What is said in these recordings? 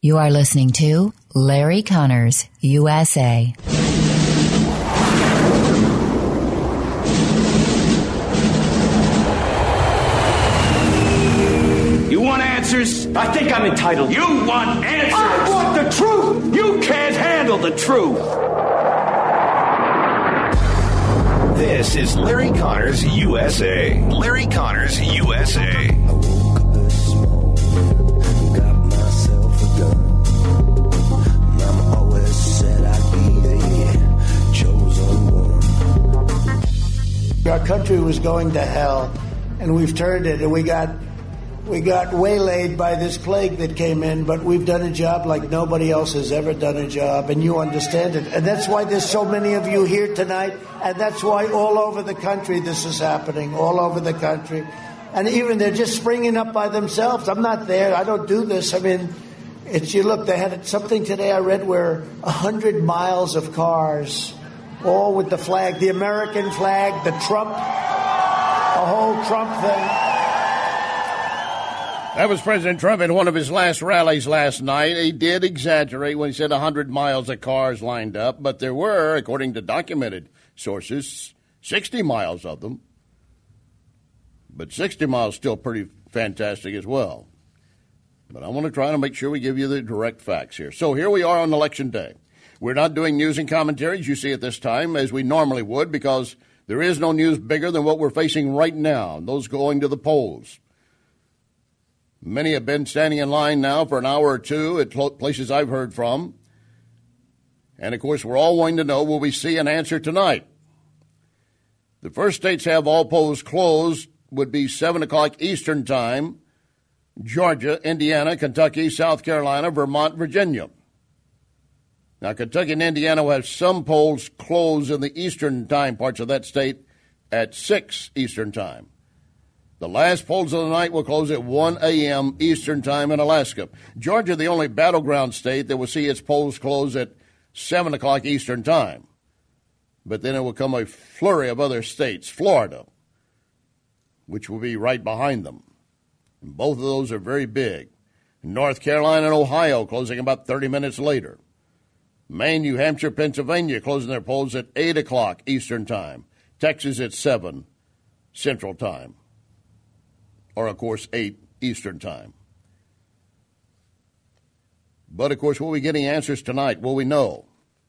You are listening to Larry Connors, USA. You want answers? I think I'm entitled. You want answers? I want the truth! You can't handle the truth! This is Larry Connors, USA. Larry Connors, USA. I woke up this morning, got myself a gun. Mama always said I'd be the chosen one. Our country was going to hell, and we've turned it, and we got waylaid by this plague that came in, but we've done a job like nobody else has ever done a job, and you understand it. And that's why there's so many of you here tonight, and that's why all over the country this is happening, all over the country. And even they're just springing up by themselves. I'm not there. I don't do this. I mean, you look, they had something today I read where 100 miles of cars, all with the flag, the American flag, the Trump, the whole Trump thing. That was President Trump in one of his last rallies last night. He did exaggerate when he said 100 miles of cars lined up, but there were, according to documented sources, 60 miles of them. But 60 miles still pretty fantastic as well. But I want to try to make sure we give you the direct facts here. So here we are on Election Day. We're not doing news and commentaries, you see at this time, as we normally would, because there is no news bigger than what we're facing right now, those going to the polls. Many have been standing in line now for an hour or two at places I've heard from. And, of course, we're all wanting to know, will we see an answer tonight? The first states to have all polls closed would be 7 o'clock Eastern Time: Georgia, Indiana, Kentucky, South Carolina, Vermont, Virginia. Now, Kentucky and Indiana will have some polls closed in the Eastern Time parts of that state at 6 Eastern Time. The last polls of the night will close at 1 a.m. Eastern Time in Alaska. Georgia, the only battleground state that will see its polls close at 7 o'clock Eastern Time. But then it will come a flurry of other states. Florida, which will be right behind them. And both of those are very big. North Carolina and Ohio closing about 30 minutes later. Maine, New Hampshire, Pennsylvania closing their polls at 8 o'clock Eastern Time. Texas at 7 Central Time. Or, of course, 8 Eastern Time. But, of course, will we getting answers tonight? Will we know?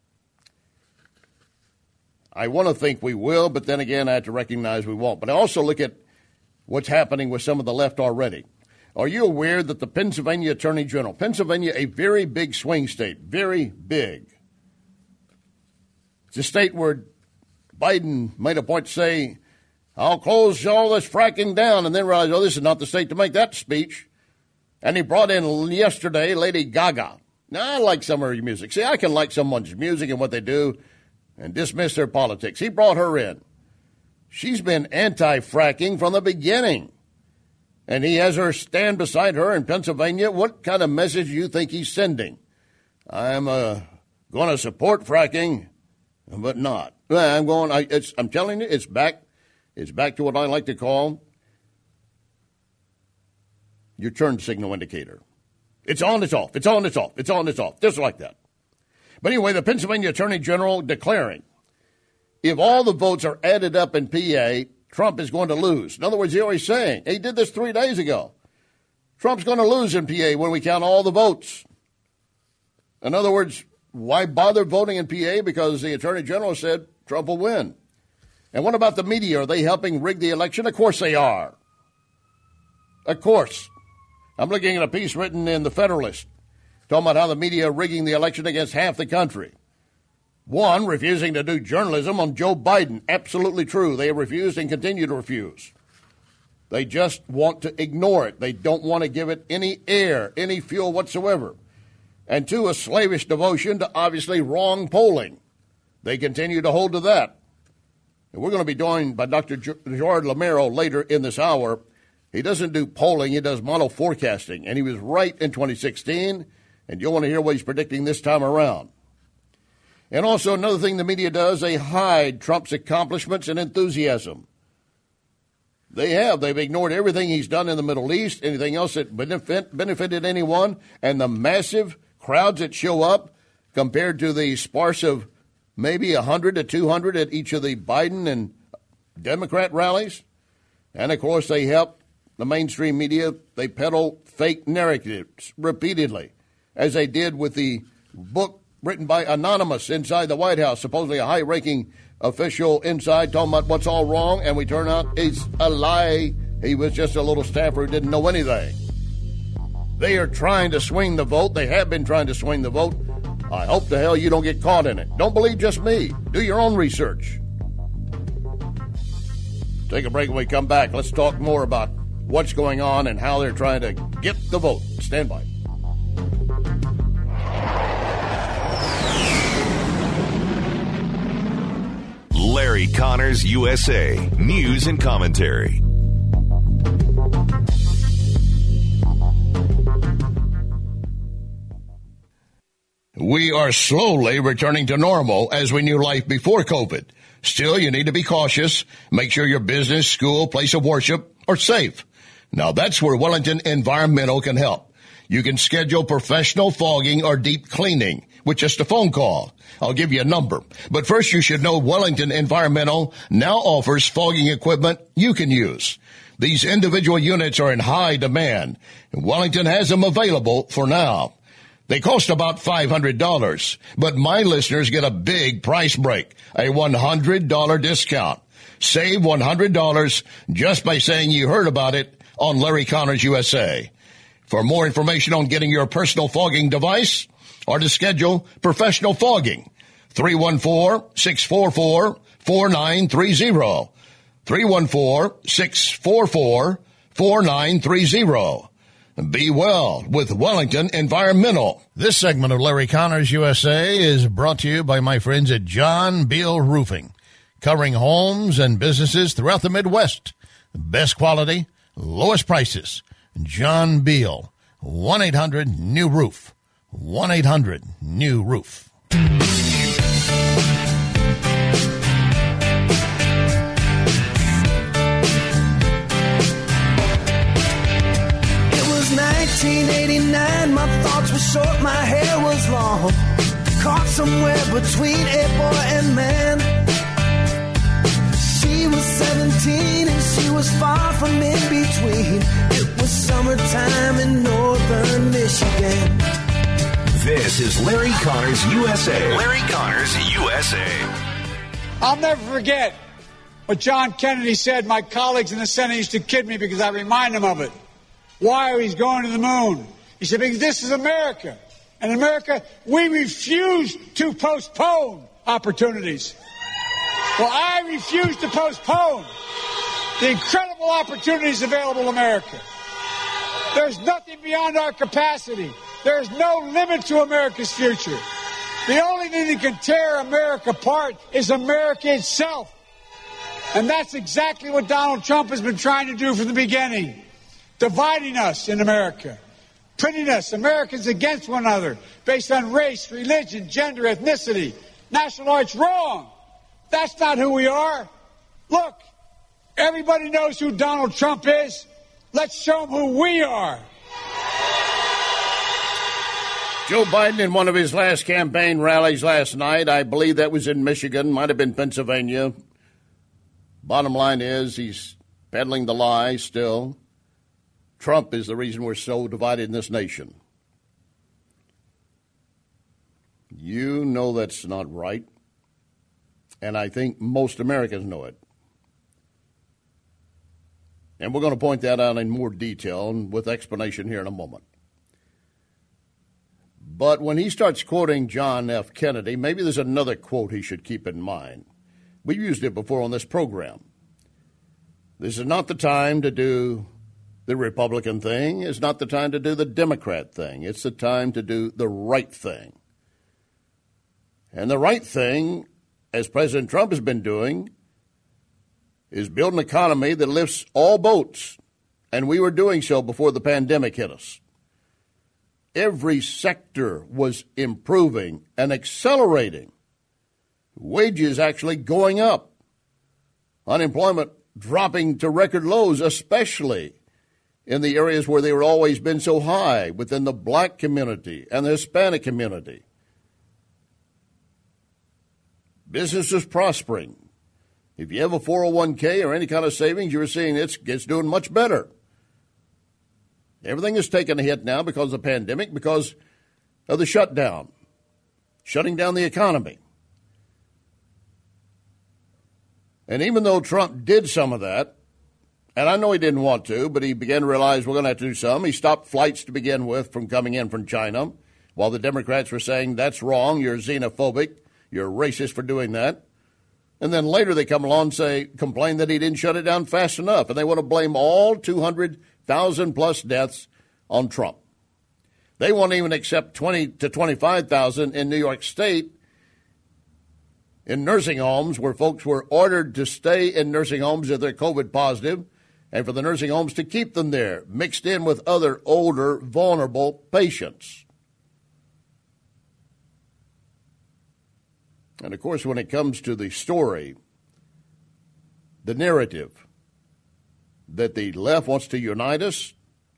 I want to think we will, but then again, I have to recognize we won't. But I also look at what's happening with some of the left already. Are you aware that the Pennsylvania Attorney General, Pennsylvania, a very big swing state, very big. It's a state where Biden made a point to say, I'll close all this fracking down, and then realize, this is not the state to make that speech. And he brought in yesterday Lady Gaga. Now, I like some of her music. See, I can like someone's music and what they do and dismiss their politics. He brought her in. She's been anti-fracking from the beginning. And he has her stand beside her in Pennsylvania. What kind of message do you think he's sending? I'm going to support fracking, but not. I'm telling you, it's back. It's back to what I like to call your turn signal indicator. It's on, it's off, it's on, it's off, it's on, it's off, just like that. But anyway, the Pennsylvania Attorney General declaring if all the votes are added up in PA, Trump is going to lose. In other words, he's always saying, he did this 3 days ago. Trump's going to lose in PA when we count all the votes. In other words, why bother voting in PA? Because the Attorney General said Trump will win. And what about the media? Are they helping rig the election? Of course they are. Of course. I'm looking at a piece written in The Federalist talking about how the media are rigging the election against half the country. One, refusing to do journalism on Joe Biden. Absolutely true. They have refused and continue to refuse. They just want to ignore it. They don't want to give it any air, any fuel whatsoever. And two, a slavish devotion to obviously wrong polling. They continue to hold to that. We're going to be joined by Dr. Gerard Lameiro later in this hour. He doesn't do polling, he does model forecasting. And he was right in 2016, and you'll want to hear what he's predicting this time around. And also another thing the media does, they hide Trump's accomplishments and enthusiasm. They've ignored everything he's done in the Middle East, anything else that benefited anyone, and the massive crowds that show up compared to the sparse of maybe 100 to 200 at each of the Biden and Democrat rallies. And, of course, they help the mainstream media. They peddle fake narratives repeatedly, as they did with the book written by Anonymous inside the White House, supposedly a high-ranking official inside talking about what's all wrong, and we turn out it's a lie. He was just a little staffer who didn't know anything. They are trying to swing the vote. They have been trying to swing the vote. I hope the hell you don't get caught in it. Don't believe just me. Do your own research. Take a break when we come back. Let's talk more about what's going on and how they're trying to get the vote. Stand by. Larry Connors, USA. News and commentary. We are slowly returning to normal as we knew life before COVID. Still, you need to be cautious. Make sure your business, school, place of worship are safe. Now, that's where Wellington Environmental can help. You can schedule professional fogging or deep cleaning with just a phone call. I'll give you a number. But first, you should know Wellington Environmental now offers fogging equipment you can use. These individual units are in high demand, and Wellington has them available for now. They cost about $500, but my listeners get a big price break, a $100 discount. Save $100 just by saying you heard about it on Larry Connors USA. For more information on getting your personal fogging device or to schedule professional fogging, 314-644-4930. 314-644-4930. Be well with Wellington Environmental. This segment of Larry Connors USA is brought to you by my friends at John Beal Roofing, covering homes and businesses throughout the Midwest. Best quality, lowest prices. John Beal, 1-800-NEW-ROOF. 1-800-NEW-ROOF. It was 1989, my thoughts were short, my hair was long, caught somewhere between a boy and man. She was 17 and she was far from in between. It was summertime in northern Michigan. This is Larry Connors USA. Larry Connors USA. I'll never forget what John Kennedy said. My colleagues in the Senate used to kid me because I remind them of it. Why are he going to the moon? He said, because this is America. And in America, we refuse to postpone opportunities. Well, I refuse to postpone the incredible opportunities available in America. There's nothing beyond our capacity. There's no limit to America's future. The only thing that can tear America apart is America itself. And that's exactly what Donald Trump has been trying to do from the beginning. Dividing us in America. Pitting us, Americans, against one another based on race, religion, gender, ethnicity, national rights. Wrong. That's not who we are. Look, everybody knows who Donald Trump is. Let's show them who we are. Joe Biden in one of his last campaign rallies last night, I believe that was in Michigan, might have been Pennsylvania. Bottom line is he's peddling the lie still. Trump is the reason we're so divided in this nation. You know that's not right. And I think most Americans know it. And we're going to point that out in more detail and with explanation here in a moment. But when he starts quoting John F. Kennedy, maybe there's another quote he should keep in mind. We've used it before on this program. This is not the time to do the Republican thing. It's not the time to do the Democrat thing. It's the time to do the right thing. And the right thing, as President Trump has been doing, is build an economy that lifts all boats. And we were doing so before the pandemic hit us. Every sector was improving and accelerating. Wages actually going up. Unemployment dropping to record lows, especially in the areas where they were always been so high, within the black community and the Hispanic community. Business is prospering. If you have a 401k or any kind of savings, you're seeing it's doing much better. Everything is taking a hit now because of the pandemic, because of the shutdown, shutting down the economy. And even though Trump did some of that, and I know he didn't want to, but he began to realize we're going to have to do some. He stopped flights to begin with from coming in from China, while the Democrats were saying, that's wrong, you're xenophobic, you're racist for doing that. And then later they come along and complain that he didn't shut it down fast enough, and they want to blame all 200,000 plus deaths on Trump. They won't even accept 20 to 25,000 in New York State in nursing homes where folks were ordered to stay in nursing homes if they're COVID positive, and for the nursing homes to keep them there, mixed in with other older, vulnerable patients. And, of course, when it comes to the story, the narrative that the left wants to unite us,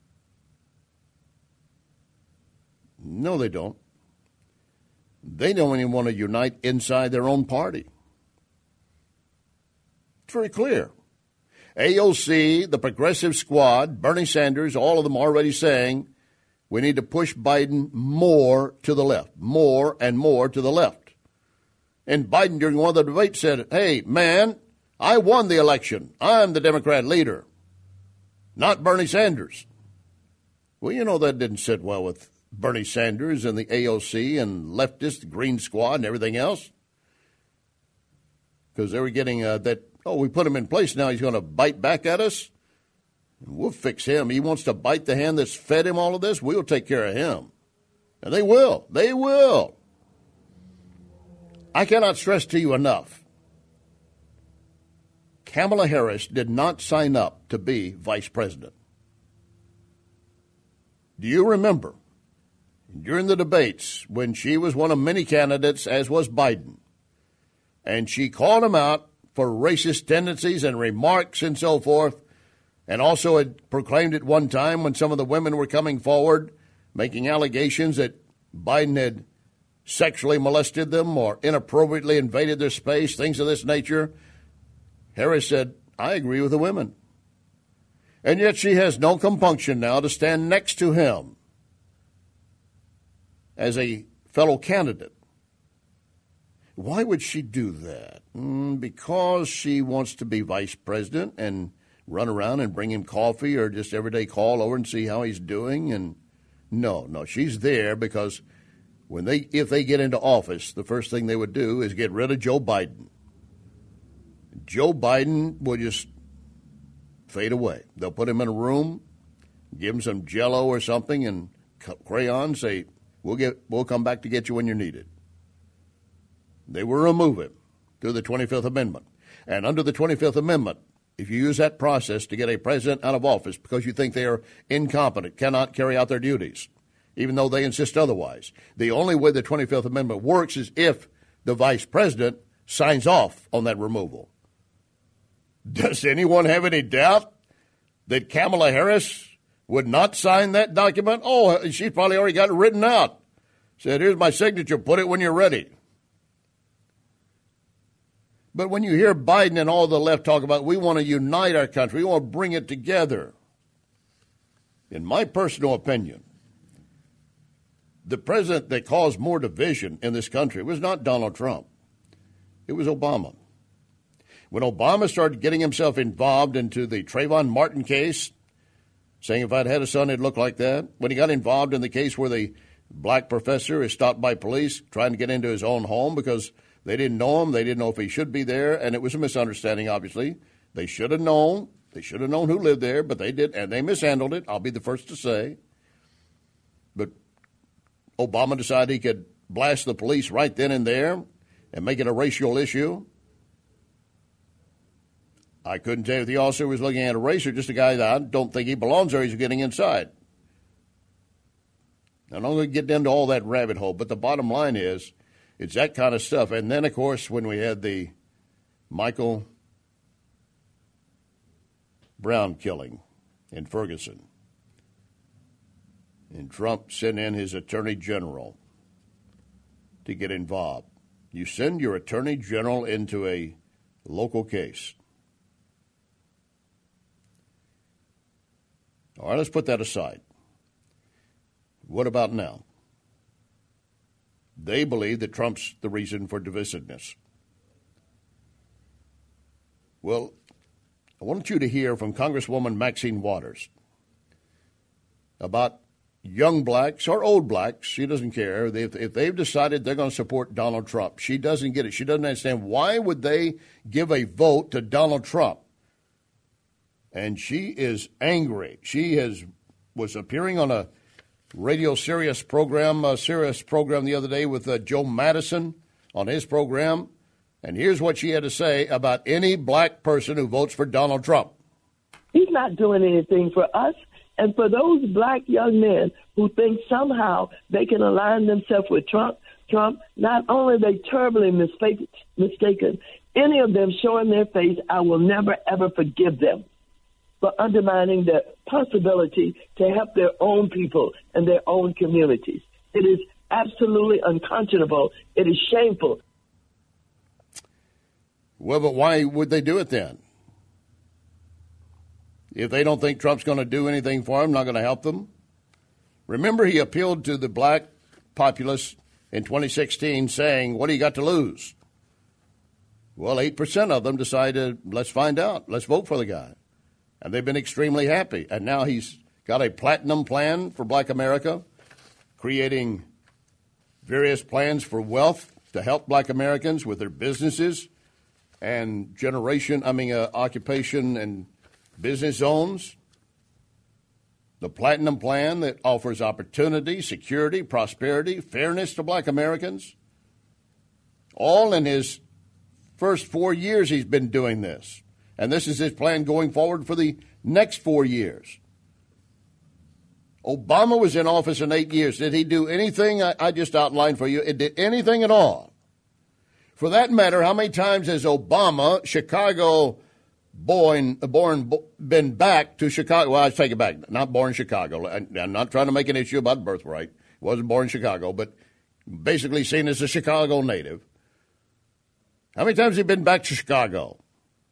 no, they don't. They don't even want to unite inside their own party. It's very clear. AOC, the Progressive Squad, Bernie Sanders, all of them already saying we need to push Biden more to the left, more and more to the left. And Biden, during one of the debates, said, hey, man, I won the election. I'm the Democrat leader, not Bernie Sanders. Well, you know that didn't sit well with Bernie Sanders and the AOC and leftist Green Squad and everything else, because they were getting we put him in place, now he's going to bite back at us. We'll fix him. He wants to bite the hand that's fed him all of this. We'll take care of him. And they will. They will. I cannot stress to you enough, Kamala Harris did not sign up to be vice president. Do you remember during the debates when she was one of many candidates, as was Biden, and she called him out for racist tendencies and remarks and so forth, and also had proclaimed at one time when some of the women were coming forward making allegations that Biden had sexually molested them or inappropriately invaded their space, things of this nature, Harris said, I agree with the women. And yet she has no compunction now to stand next to him as a fellow candidate. Why would she do that? Because she wants to be vice president and run around and bring him coffee or just every day call over and see how he's doing. And no, she's there because if they get into office, the first thing they would do is get rid of Joe Biden. Joe Biden will just fade away. They'll put him in a room, give him some Jell-O or something and crayon, say, we'll come back to get you when you're needed. They will remove him through the 25th Amendment. And under the 25th Amendment, if you use that process to get a president out of office because you think they are incompetent, cannot carry out their duties, even though they insist otherwise, the only way the 25th Amendment works is if the vice president signs off on that removal. Does anyone have any doubt that Kamala Harris would not sign that document? Oh, she probably already got it written out. Said, here's my signature, put it when you're ready. But when you hear Biden and all the left talk about we want to unite our country, we want to bring it together, in my personal opinion, the president that caused more division in this country was not Donald Trump. It was Obama. When Obama started getting himself involved into the Trayvon Martin case, saying if I'd had a son, it'd look like that. When he got involved in the case where the black professor is stopped by police trying to get into his own home because they didn't know him, they didn't know if he should be there, and it was a misunderstanding, obviously. They should have known. They should have known who lived there, but they did, and they mishandled it, I'll be the first to say. But Obama decided he could blast the police right then and there and make it a racial issue. I couldn't tell you if the officer was looking at a race or just a guy that I don't think he belongs there. He's getting inside. I'm not going to get into all that rabbit hole, but the bottom line is it's that kind of stuff. And then, of course, when we had the Michael Brown killing in Ferguson, And Trump sent in his attorney general to get involved. You send your attorney general into a local case. All right, let's put that aside. What about now? They believe that Trump's the reason for divisiveness. Well, I want you to hear from Congresswoman Maxine Waters about young blacks or old blacks. She doesn't care. If they've decided they're going to support Donald Trump, she doesn't get it. She doesn't understand why would they give a vote to Donald Trump. And she is angry. She was appearing on a radio Sirius program the other day with Joe Madison on his program. And here's what she had to say about any black person who votes for Donald Trump. He's not doing anything for us. And for those black young men who think somehow they can align themselves with Trump, not only are they terribly mistaken, any of them showing their face, I will never, ever forgive them for undermining the possibility to help their own people and their own communities. It is absolutely unconscionable. It is shameful. Well, but why would they do it then? If they don't think Trump's going to do anything for them, not going to help them? Remember, he appealed to the black populace in 2016 saying, what do you got to lose? Well, 8% of them decided, let's find out. Let's vote for the guy. And they've been extremely happy. And now he's got a platinum plan for black America, creating various plans for wealth to help black Americans with their businesses and occupation and business zones. The platinum plan that offers opportunity, security, prosperity, fairness to black Americans. All in his first 4 years he's been doing this. And this is his plan going forward for the next 4 years. Obama was in office in 8 years. Did he do anything I just outlined for you? It did anything at all. For that matter, how many times has Obama, Chicago been back to Chicago? Well, I take it back. Not born in Chicago. I'm not trying to make an issue about birthright. Wasn't born in Chicago, but basically seen as a Chicago native. How many times has he been back to Chicago?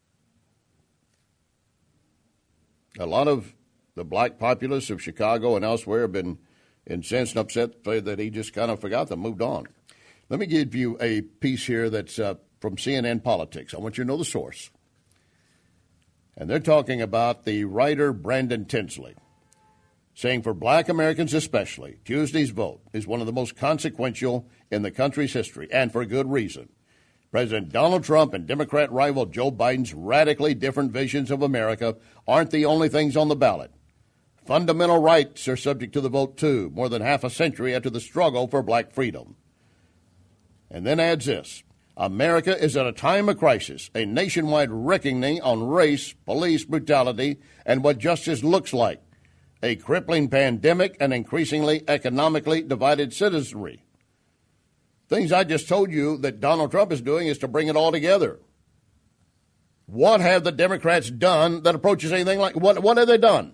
A lot of the black populace of Chicago and elsewhere have been incensed and upset that he just kind of forgot them, moved on. Let me give you a piece here that's from CNN Politics. I want you to know the source. And they're talking about the writer Brandon Tinsley, saying for black Americans especially, Tuesday's vote is one of the most consequential in the country's history, and for good reason. President Donald Trump and Democrat rival Joe Biden's radically different visions of America aren't the only things on the ballot. Fundamental rights are subject to the vote, too, more than half a century after the struggle for black freedom. And then adds this. America is at a time of crisis, a nationwide reckoning on race, police brutality, and what justice looks like, a crippling pandemic, and increasingly economically divided citizenry. Things I just told you that Donald Trump is doing is to bring it all together. What have the Democrats done that approaches anything like what have they done?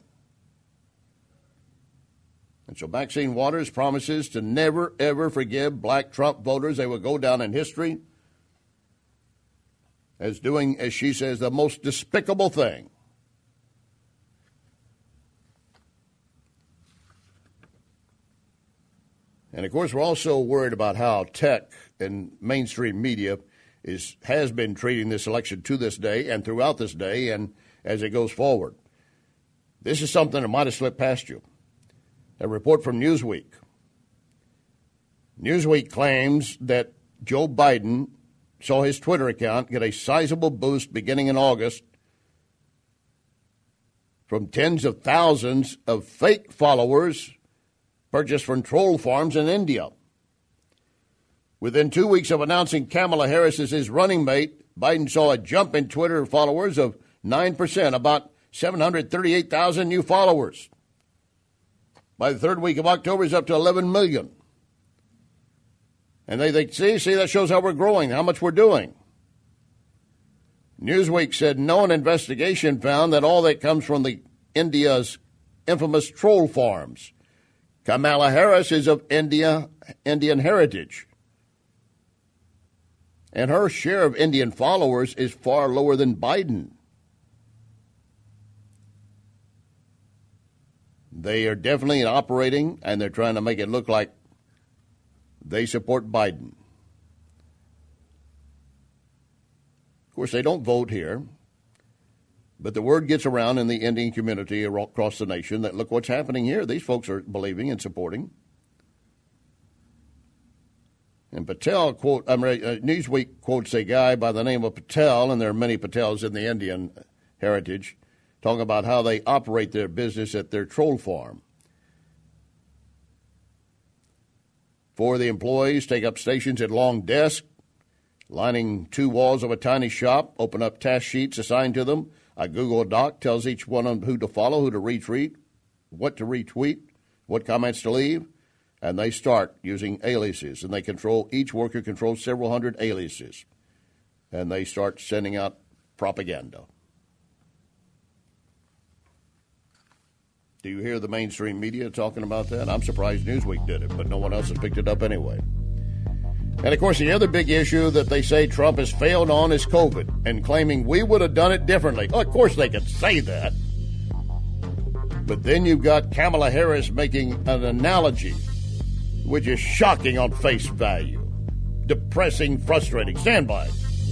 And so Maxine Waters promises to never, ever forgive black Trump voters. They will go down in history as doing, as she says, the most despicable thing. And, of course, we're also worried about how tech and mainstream media has been treating this election to this day and throughout this day and as it goes forward. This is something that might have slipped past you. A report from Newsweek. Newsweek claims that Joe Biden saw his Twitter account get a sizable boost beginning in August from tens of thousands of fake followers purchased from troll farms in India. Within 2 weeks of announcing Kamala Harris as his running mate, Biden saw a jump in Twitter followers of 9%, about 738,000 new followers. By the third week of October, he's up to 11 million. And they think, see, that shows how we're growing, how much we're doing. Newsweek said no investigation found that all that comes from India's infamous troll farms. Kamala Harris is of Indian heritage. And her share of Indian followers is far lower than Biden. They are definitely operating, and they're trying to make it look like they support Biden. Of course, they don't vote here, but the word gets around in the Indian community across the nation that look what's happening here. These folks are believing and supporting. And Patel, Newsweek quotes a guy by the name of Patel, and there are many Patels in the Indian heritage, talking about how they operate their business at their troll farm. Four of the employees take up stations at long desks, lining two walls of a tiny shop, open up task sheets assigned to them. A Google Doc tells each one of them who to follow, who to retweet, what to retweet, what comments to leave, and they start using aliases. And each worker controls several hundred aliases, and they start sending out propaganda. Do you hear the mainstream media talking about that? I'm surprised Newsweek did it, but no one else has picked it up anyway. And, of course, the other big issue that they say Trump has failed on is COVID, and claiming we would have done it differently. Of course they can say that. But then you've got Kamala Harris making an analogy, which is shocking on face value. Depressing, frustrating. Stand by.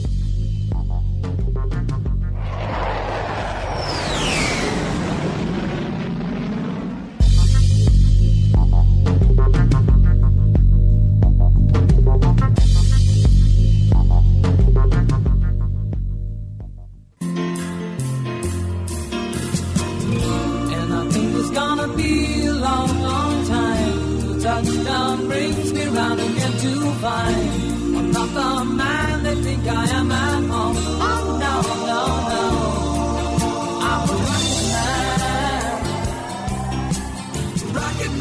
Touchdown brings me round again to find I'm not the man they think I am at home. Oh, no, I'm a rocket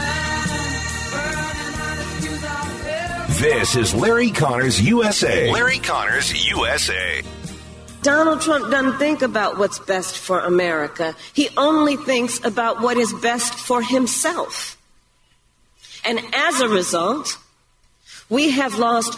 man, burning out his fuse out there. This is Larry Connors USA. Larry Connors USA. Donald Trump doesn't think about what's best for America. He only thinks about what is best for himself. And as a result, we have lost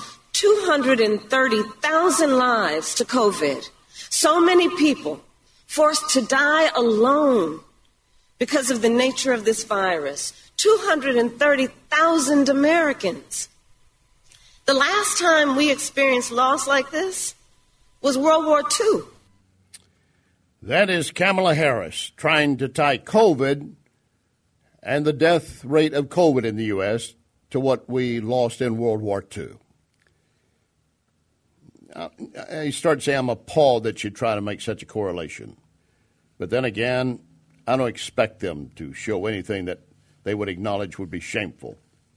230,000 lives to COVID. So many people forced to die alone because of the nature of this virus. 230,000 Americans. The last time we experienced loss like this was World War II. That is Kamala Harris trying to tie COVID and the death rate of COVID in the U.S. to what we lost in World War II. I start to say I'm appalled that you try to make such a correlation. But then again, I don't expect them to show anything that they would acknowledge would be shameful.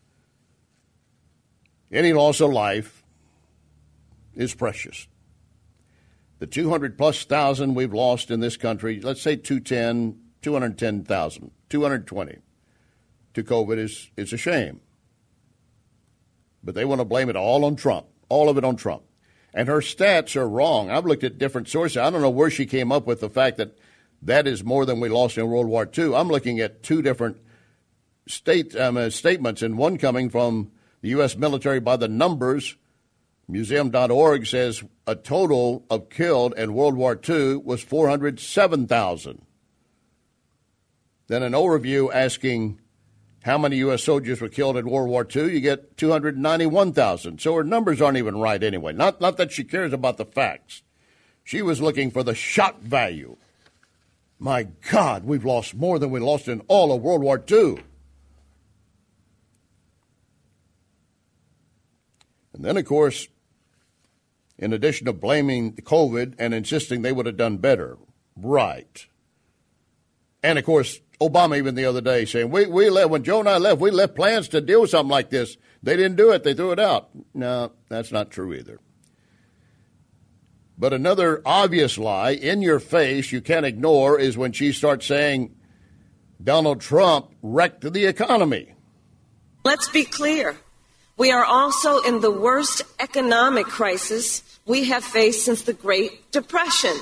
Any loss of life is precious. The 200-plus thousand we've lost in this country, let's say 210,000, 220 to COVID is a shame. But they want to blame it all on Trump, all of it on Trump. And her stats are wrong. I've looked at different sources. I don't know where she came up with the fact that that is more than we lost in World War II. I'm looking at two different statements, and one coming from the U.S. military by the numbers. Museum.org says a total of killed in World War II was 407,000. Then an overview asking how many U.S. soldiers were killed in World War II, you get 291,000. So her numbers aren't even right anyway. Not that she cares about the facts. She was looking for the shock value. My God, we've lost more than we lost in all of World War II. And then, of course, in addition to blaming COVID and insisting they would have done better, right. And, of course, Obama even the other day saying, we left, when Joe and I left, we left plans to deal with something like this. They didn't do it. They threw it out. No, that's not true either. But another obvious lie, in your face, you can't ignore, is when she starts saying Donald Trump wrecked the economy. Let's be clear. We are also in the worst economic crisis we have faced since the Great Depression.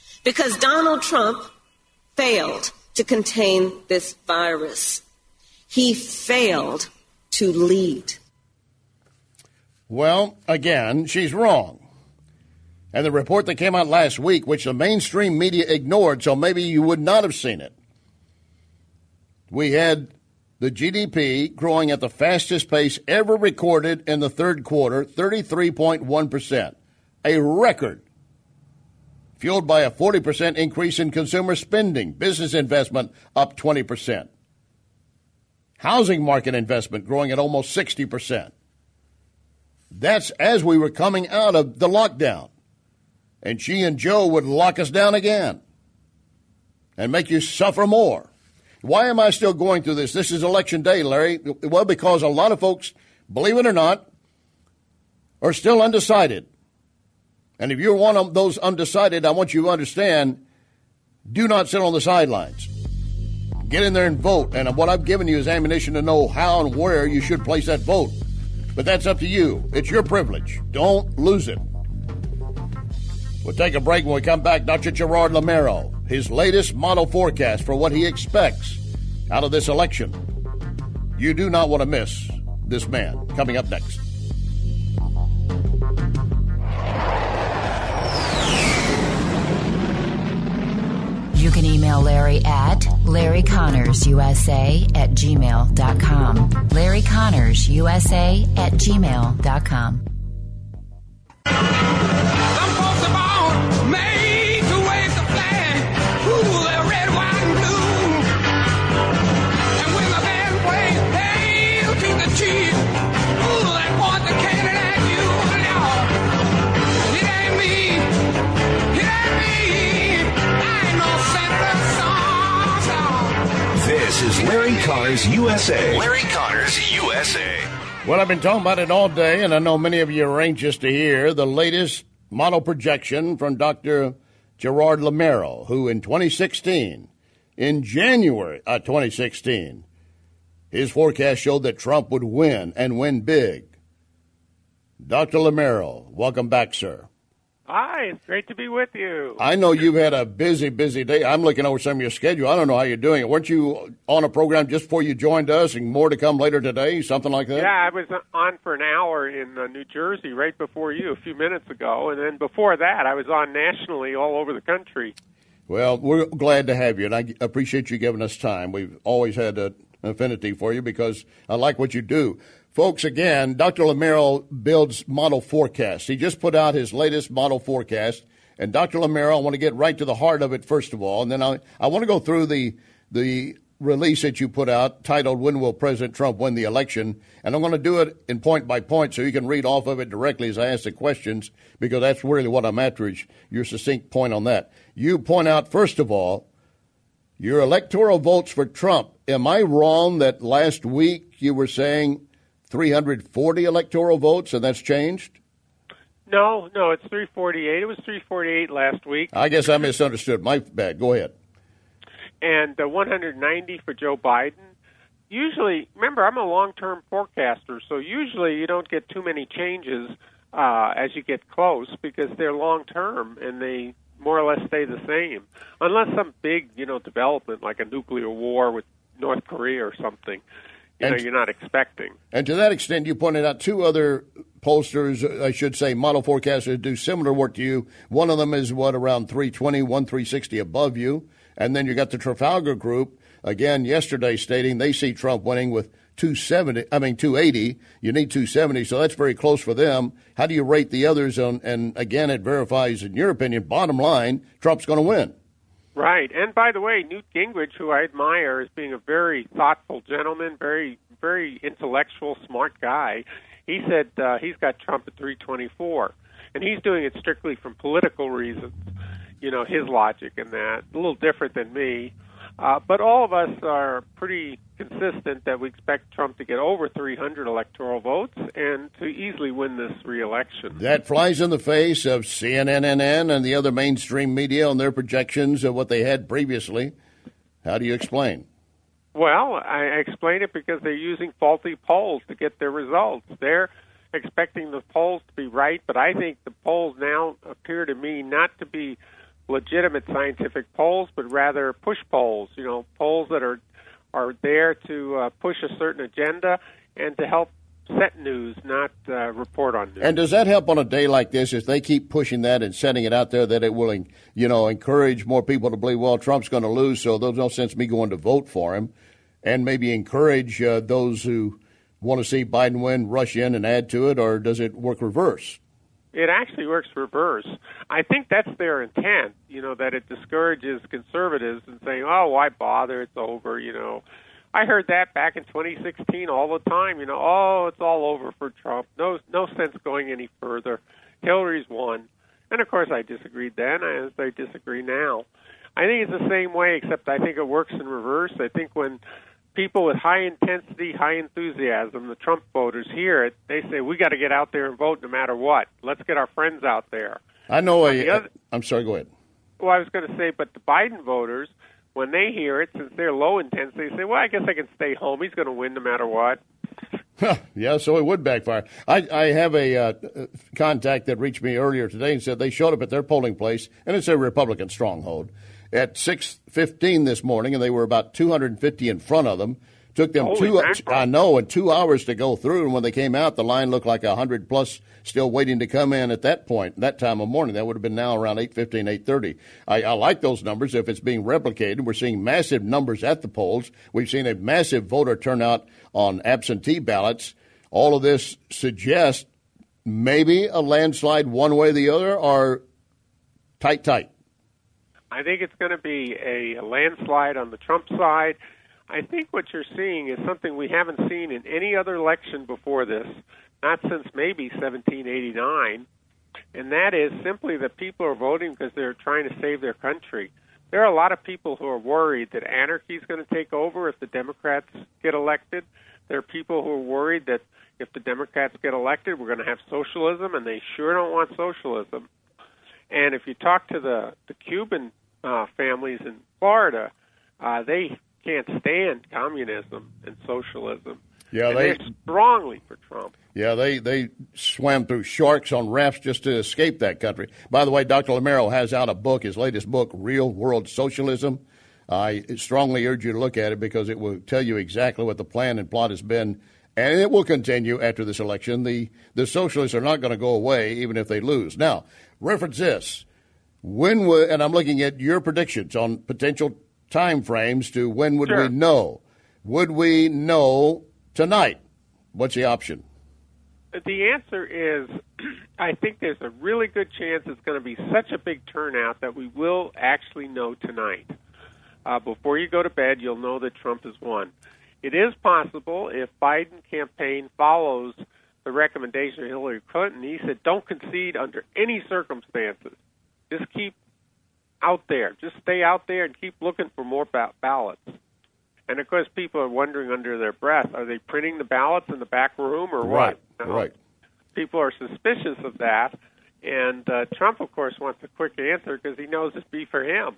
Because Donald Trump failed to contain this virus. He failed to lead. Well, again, she's wrong. And the report that came out last week, which the mainstream media ignored, so maybe you would not have seen it. We had the GDP growing at the fastest pace ever recorded in the third quarter, 33.1%, a record, fueled by a 40% increase in consumer spending, business investment up 20%, housing market investment growing at almost 60%. That's as we were coming out of the lockdown. And she and Joe would lock us down again and make you suffer more. Why am I still going through this? This is election day, Larry. Well, because a lot of folks, believe it or not, are still undecided. And if you're one of those undecided, I want you to understand, do not sit on the sidelines. Get in there and vote. And what I've given you is ammunition to know how and where you should place that vote. But that's up to you. It's your privilege. Don't lose it. We'll take a break. When we come back, Dr. Gerard Lameiro, his latest model forecast for what he expects out of this election. You do not want to miss this man. Coming up next. You can email Larry at LarryConnorsUSA@gmail.com. LarryConnorsUSA@gmail.com. Some folks are born made to wave the flag. Ooh, they're red, white, and blue. And when the band plays hail to the chief, ooh, they point the cannon at you. No, it ain't me. It ain't me. I ain't no senator, song. This is Larry Connors USA. Larry Connors USA. Well, I've been talking about it all day, and I know many of you are anxious to hear the latest model projection from Dr. Gerard Lameiro, who in 2016, in January of 2016, his forecast showed that Trump would win and win big. Dr. Lameiro, welcome back, sir. Hi, it's great to be with you. I know you've had a busy, busy day. I'm looking over some of your schedule. I don't know how you're doing it. Weren't you on a program just before you joined us and more to come later today, something like that? Yeah, I was on for an hour in New Jersey right before you a few minutes ago, and then before that I was on nationally all over the country. Well, we're glad to have you, and I appreciate you giving us time. We've always had an affinity for you because I like what you do. Folks, again, Dr. Lameiro builds model forecasts. He just put out his latest model forecast. And Dr. Lameiro, I want to get right to the heart of it first of all. And then I want to go through the release that you put out titled, When Will President Trump Win the Election? And I'm going to do it in point by point so you can read off of it directly as I ask the questions, because that's really what I'm after, is your succinct point on that. You point out, first of all, your electoral votes for Trump. Am I wrong that last week you were saying 340 electoral votes, and that's changed? No, it's 348. It was 348 last week. I guess I misunderstood. My bad. Go ahead. And 190 for Joe Biden. Usually, remember, I'm a long-term forecaster, so usually you don't get too many changes as you get close because they're long-term and they more or less stay the same, unless some big, development like a nuclear war with North Korea or something. You're not expecting. And to that extent, you pointed out two other pollsters, I should say, model forecasters do similar work to you. One of them is, around 320, 360 above you. And then you got the Trafalgar Group, again, yesterday stating they see Trump winning with 280. You need 270, so that's very close for them. How do you rate the others? And again, it verifies, in your opinion, bottom line, Trump's going to win. Right. And by the way, Newt Gingrich, who I admire as being a very thoughtful gentleman, very, very intellectual, smart guy, he said he's got Trump at 324. And he's doing it strictly from political reasons, his logic in that. A little different than me. But all of us are pretty consistent that we expect Trump to get over 300 electoral votes and to easily win this re-election. That flies in the face of CNN and the other mainstream media on their projections of what they had previously. How do you explain? Well, I explain it because they're using faulty polls to get their results. They're expecting the polls to be right, but I think the polls now appear to me not to be legitimate scientific polls, but rather push polls, polls that are are there to push a certain agenda and to help set news, not report on news. And does that help on a day like this if they keep pushing that and setting it out there that it will, encourage more people to believe, well, Trump's going to lose, so there's no sense me going to vote for him, and maybe encourage those who want to see Biden win, rush in and add to it, or does it work reverse? It actually works reverse. I think that's their intent, that it discourages conservatives and saying, oh, why bother? It's over, I heard that back in 2016 all the time, oh, it's all over for Trump. No sense going any further. Hillary's won. And, of course, I disagreed then, as I disagree now. I think it's the same way, except I think it works in reverse. I think when people with high intensity, high enthusiasm, the Trump voters hear it, they say, we got to get out there and vote no matter what. Let's get our friends out there. I know I'm sorry, go ahead. Well, I was going to say, but the Biden voters, when they hear it, since they're low intensity, they say, well, I guess I can stay home. He's going to win no matter what. Yeah, so it would backfire. I have a contact that reached me earlier today and said they showed up at their polling place, and it's a Republican stronghold, at 6:15 this morning, and they were about 250 in front of them. Took them 2 hours to go through, and when they came out, the line looked like 100 plus still waiting to come in at that point, that time of morning. That would have been now around 8:15, 8:30. I like those numbers if it's being replicated. We're seeing massive numbers at the polls. We've seen a massive voter turnout on absentee ballots. All of this suggests maybe a landslide one way or the other, or tight. I think it's going to be a landslide on the Trump side. I think what you're seeing is something we haven't seen in any other election before this, not since maybe 1789, and that is simply that people are voting because they're trying to save their country. There are a lot of people who are worried that anarchy is going to take over if the Democrats get elected. There are people who are worried that if the Democrats get elected, we're going to have socialism, and they sure don't want socialism. And if you talk to the Cuban families in Florida, they can't stand communism and socialism. Yeah, and they're strongly for Trump. Yeah, they swam through sharks on rafts just to escape that country. By the way, Dr. Lamero has out a book, his latest book, Real World Socialism. I strongly urge you to look at it because it will tell you exactly what the plan and plot has been, and it will continue after this election. The socialists are not going to go away even if they lose. Now, reference this. And I'm looking at your predictions on potential time frames to when would we know? Would we know tonight? What's the option? The answer is I think there's a really good chance it's going to be such a big turnout that we will actually know tonight. Before you go to bed, you'll know that Trump has won. It is possible if Biden campaign follows the recommendation of Hillary Clinton. He said, don't concede under any circumstances. Just keep out there. Just stay out there and keep looking for more ballots. And, of course, people are wondering under their breath, are they printing the ballots in the back room or what? Right. People are suspicious of that. And Trump, of course, wants a quick answer because he knows it'd be for him.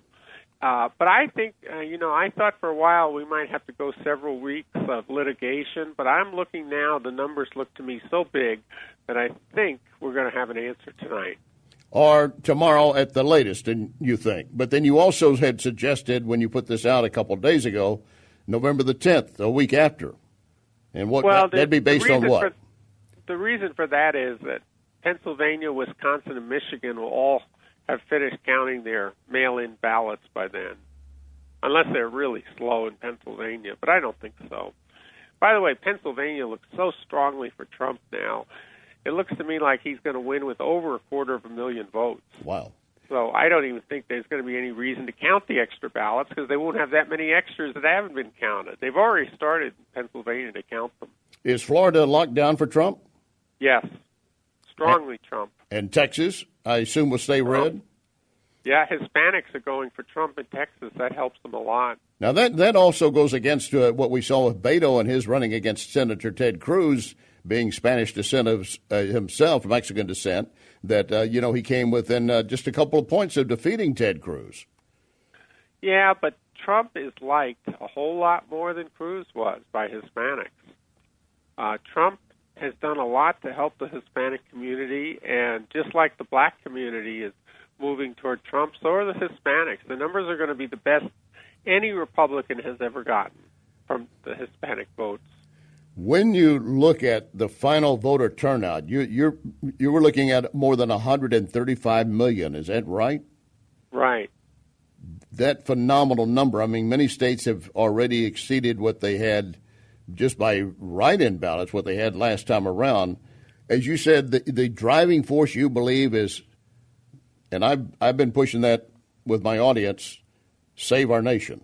But I think, I thought for a while we might have to go several weeks of litigation. But I'm looking now, the numbers look to me so big that I think we're going to have an answer tonight. Or tomorrow at the latest, you think. But then you also had suggested when you put this out a couple of days ago, November the 10th, a week after. And that'd be based on what? The reason for that is that Pennsylvania, Wisconsin, and Michigan will all have finished counting their mail-in ballots by then, unless they're really slow in Pennsylvania, but I don't think so. By the way, Pennsylvania looks so strongly for Trump now. It looks to me like he's going to win with over 250,000 votes. Wow. So I don't even think there's going to be any reason to count the extra ballots because they won't have that many extras that haven't been counted. They've already started in Pennsylvania to count them. Is Florida locked down for Trump? Yes. Strongly Trump. And Texas, I assume, will stay red? Yeah, Hispanics are going for Trump in Texas. That helps them a lot. Now, that also goes against what we saw with Beto and his running against Senator Ted Cruz, being Spanish descent himself, Mexican descent, that, he came within just a couple of points of defeating Ted Cruz. Yeah, but Trump is liked a whole lot more than Cruz was by Hispanics. Trump has done a lot to help the Hispanic community, and just like the black community is moving toward Trump, so are the Hispanics. The numbers are going to be the best any Republican has ever gotten. from the Hispanic votes. When you look at the final voter turnout, you were looking at more than 135 million. Is that right? Right. That phenomenal number. I mean, many states have already exceeded what they had just by write-in ballots, what they had last time around. As you said, the driving force you believe is, and I've been pushing that with my audience, save our nation.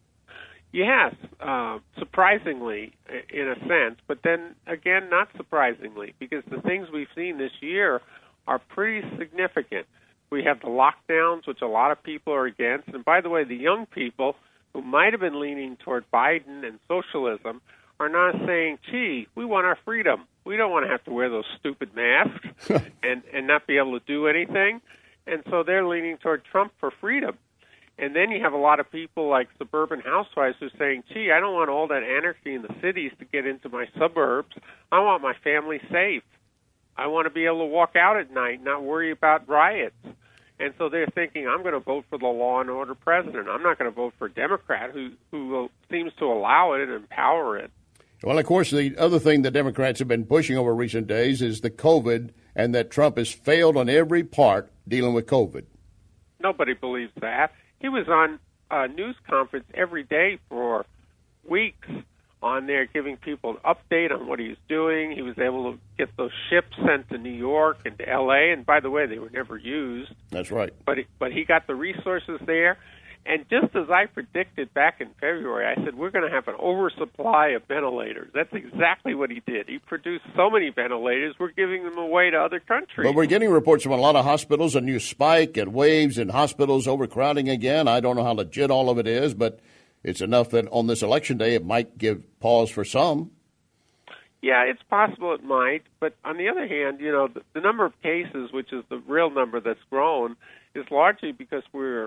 Yes, surprisingly, in a sense, but then again, not surprisingly, because the things we've seen this year are pretty significant. We have the lockdowns, which a lot of people are against, and by the way, the young people who might have been leaning toward Biden and socialism are now saying, gee, we want our freedom. We don't want to have to wear those stupid masks and not be able to do anything, and so they're leaning toward Trump for freedom. And then you have a lot of people like suburban housewives who are saying, gee, I don't want all that anarchy in the cities to get into my suburbs. I want my family safe. I want to be able to walk out at night, not worry about riots. And so they're thinking, I'm going to vote for the law and order president. I'm not going to vote for a Democrat who seems to allow it and empower it. Well, of course, the other thing the Democrats have been pushing over recent days is the COVID, and that Trump has failed on every part dealing with COVID. Nobody believes that. He was on a news conference every day for weeks on there giving people an update on what he was doing. He was able to get those ships sent to New York and to L.A., and by the way, they were never used. That's right. But he got the resources there. And just as I predicted back in February, I said, we're going to have an oversupply of ventilators. That's exactly what he did. He produced so many ventilators, we're giving them away to other countries. But we're getting reports from a lot of hospitals, a new spike and waves in hospitals overcrowding again. I don't know how legit all of it is, but it's enough that on this election day it might give pause for some. Yeah, it's possible it might. But on the other hand, you know, the number of cases, which is the real number that's grown, is largely because we're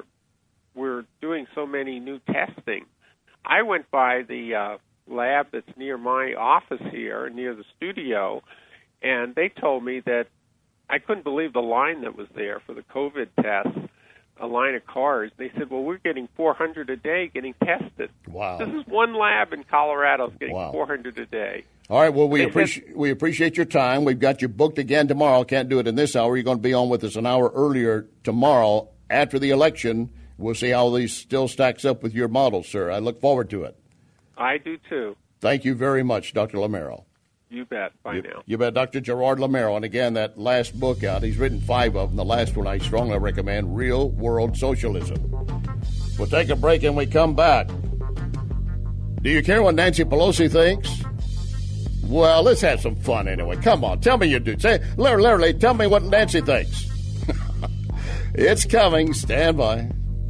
doing so many new testing. I went by the lab that's near my office here, near the studio, and they told me that I couldn't believe the line that was there for the COVID tests, a line of cars. They said, well, we're getting 400 a day getting tested. Wow. This is one lab in Colorado getting 400 a day. All right, well, we appreciate your time. We've got you booked again tomorrow. Can't do it in this hour. You're going to be on with us an hour earlier tomorrow after the election. We'll see how these still stacks up with your model, sir. I look forward to it. I do, too. Thank you very much, Dr. Lamero. You bet. Bye now. You bet. Dr. Gerard Lamero. And again, that last book out, he's written 5 of them. The last one I strongly recommend, Real World Socialism. We'll take a break and we come back. Do you care what Nancy Pelosi thinks? Well, let's have some fun anyway. Come on, tell me you do. Say, Larry, tell me what Nancy thinks. It's coming. Stand by.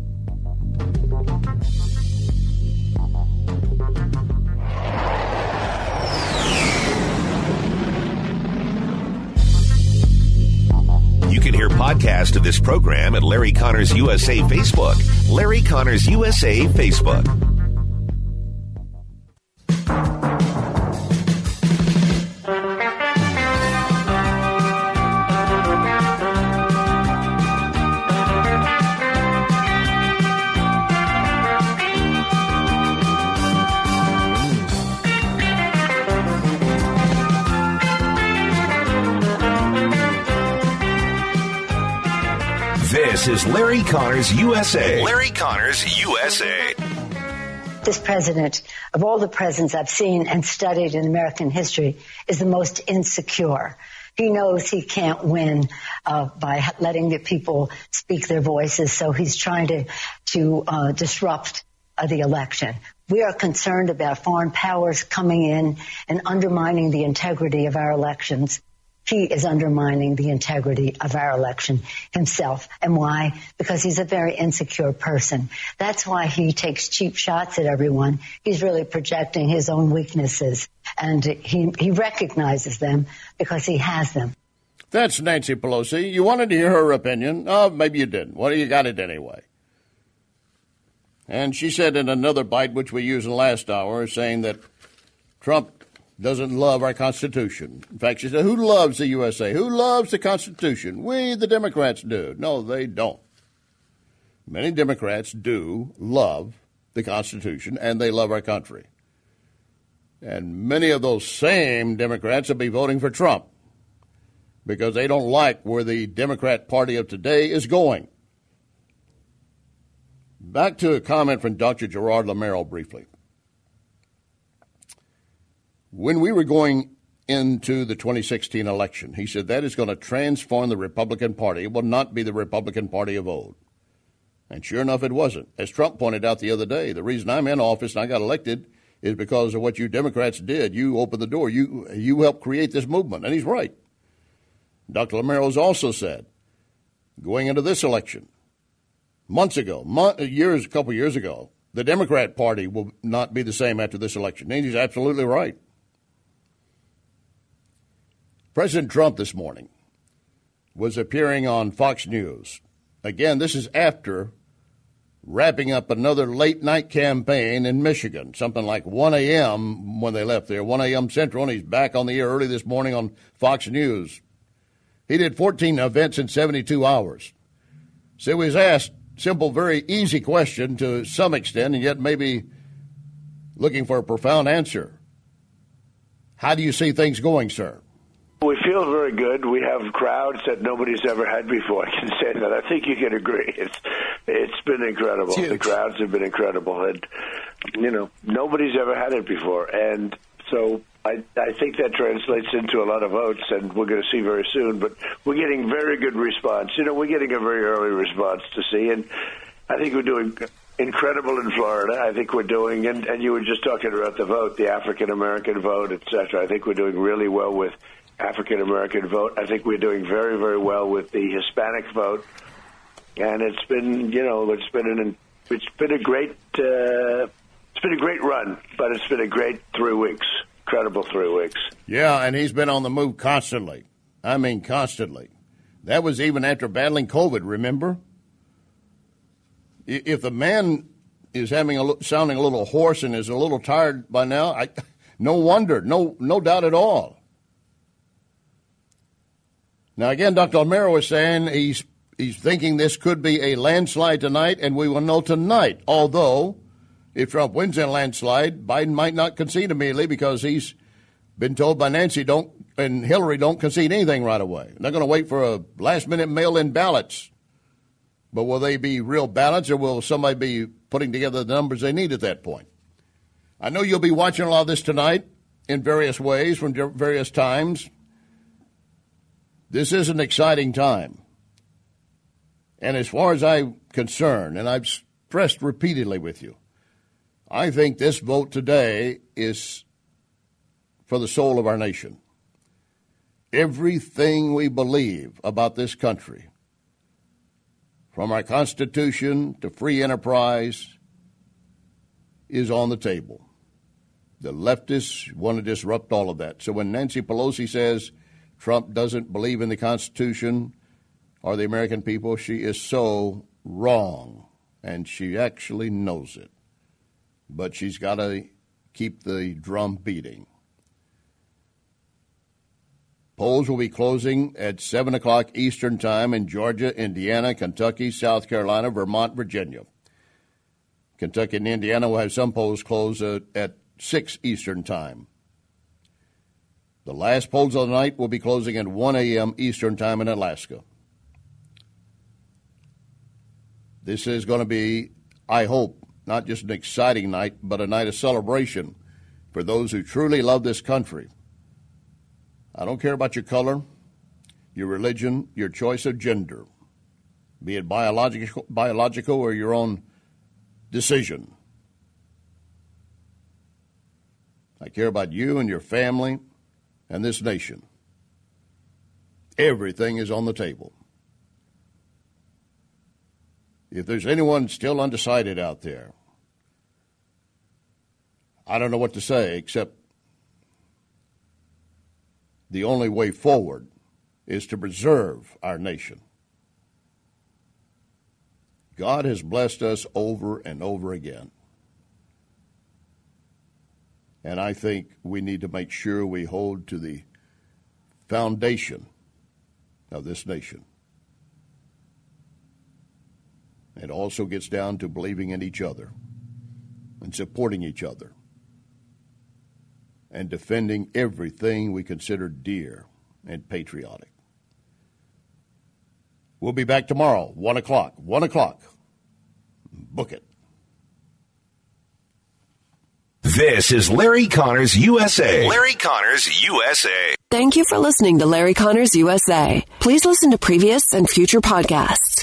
You can hear podcast of this program at Larry Connors USA Facebook. Larry Connors USA Facebook. This is Larry Connors USA. Larry Connors USA. This president, of all the presidents I've seen and studied in American history, is the most insecure. He knows he can't win by letting the people speak their voices, so he's trying to disrupt the election. We are concerned about foreign powers coming in and undermining the integrity of our elections. He is undermining the integrity of our election himself. And why? Because he's a very insecure person. That's why he takes cheap shots at everyone. He's really projecting his own weaknesses, and he recognizes them because he has them. That's Nancy Pelosi. You wanted to hear her opinion. Oh, maybe you didn't. Well, you got it anyway. And she said in another bite, which we used in the last hour, saying that Trump doesn't love our Constitution. In fact, she said, who loves the USA? Who loves the Constitution? We, the Democrats, do. No, they don't. Many Democrats do love the Constitution, and they love our country. And many of those same Democrats will be voting for Trump because they don't like where the Democrat Party of today is going. Back to a comment from Dr. Gerard Lameiro briefly. When we were going into the 2016 election, he said that is going to transform the Republican Party. It will not be the Republican Party of old. And sure enough, it wasn't. As Trump pointed out the other day, the reason I'm in office and I got elected is because of what you Democrats did. You opened the door. You helped create this movement. And he's right. Dr. Lameiro has also said, going into this election, months ago, a couple years ago, the Democrat Party will not be the same after this election. And he's absolutely right. President Trump this morning was appearing on Fox News. Again, this is after wrapping up another late-night campaign in Michigan, something like 1 a.m. when they left there, 1 a.m. Central, and he's back on the air early this morning on Fox News. He did 14 events in 72 hours. So he was asked simple, very easy question to some extent, and yet maybe looking for a profound answer. How do you see things going, sir? We feel very good. We have crowds that nobody's ever had before. I can say that. I think you can agree. It's been incredible. The crowds have been incredible, and nobody's ever had it before. And so I think that translates into a lot of votes, and we're going to see very soon. But we're getting very good response. We're getting a very early response to see, and I think we're doing incredible in Florida. I think we're doing, and you were just talking about the vote, the African American vote, et cetera. I think we're doing really well with African American vote. I think we're doing very, very well with the Hispanic vote, and it's been a great run, but it's been a great 3 weeks, incredible 3 weeks. Yeah, and he's been on the move constantly. I mean, constantly. That was even after battling COVID. Remember, if the man is sounding a little hoarse and is a little tired by now, no wonder, no doubt at all. Now, again, Dr. Lameiro is saying he's thinking this could be a landslide tonight, and we will know tonight. Although, if Trump wins in a landslide, Biden might not concede immediately because he's been told by Nancy and Hillary don't concede anything right away. They're going to wait for a last-minute mail-in ballots. But will they be real ballots, or will somebody be putting together the numbers they need at that point? I know you'll be watching a lot of this tonight in various ways from various times. This is an exciting time. And as far as I'm concerned, and I've stressed repeatedly with you, I think this vote today is for the soul of our nation. Everything we believe about this country, from our Constitution to free enterprise, is on the table. The leftists want to disrupt all of that. So when Nancy Pelosi says Trump doesn't believe in the Constitution or the American people, she is so wrong, and she actually knows it. But she's got to keep the drum beating. Polls will be closing at 7 o'clock Eastern Time in Georgia, Indiana, Kentucky, South Carolina, Vermont, Virginia. Kentucky and Indiana will have some polls close at 6 Eastern Time. The last polls of the night will be closing at 1 a.m. Eastern Time in Alaska. This is going to be, I hope, not just an exciting night, but a night of celebration for those who truly love this country. I don't care about your color, your religion, your choice of gender, be it biological or your own decision. I care about you and your family and this nation. Everything is on the table. If there's anyone still undecided out there, I don't know what to say except the only way forward is to preserve our nation. God has blessed us over and over again. And I think we need to make sure we hold to the foundation of this nation. It also gets down to believing in each other and supporting each other. and defending everything we consider dear and patriotic. We'll be back tomorrow, 1 o'clock. 1 o'clock. Book it. This is Larry Connors USA. Larry Connors USA. Thank you for listening to Larry Connors USA. Please listen to previous and future podcasts